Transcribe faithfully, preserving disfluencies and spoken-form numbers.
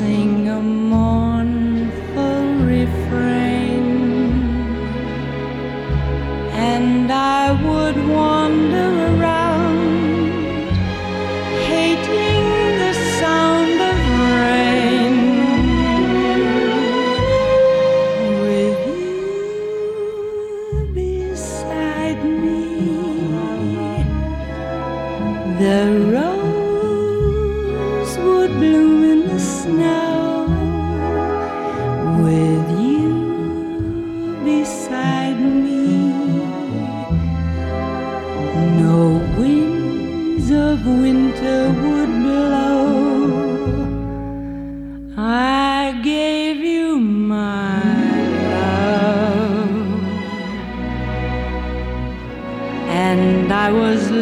sing a mournful refrain, and I would wander around, hating the sound of rain. With you beside me, the rose would bloom in the snow. With you beside me, no winds of winter would blow. I gave you my love, and I was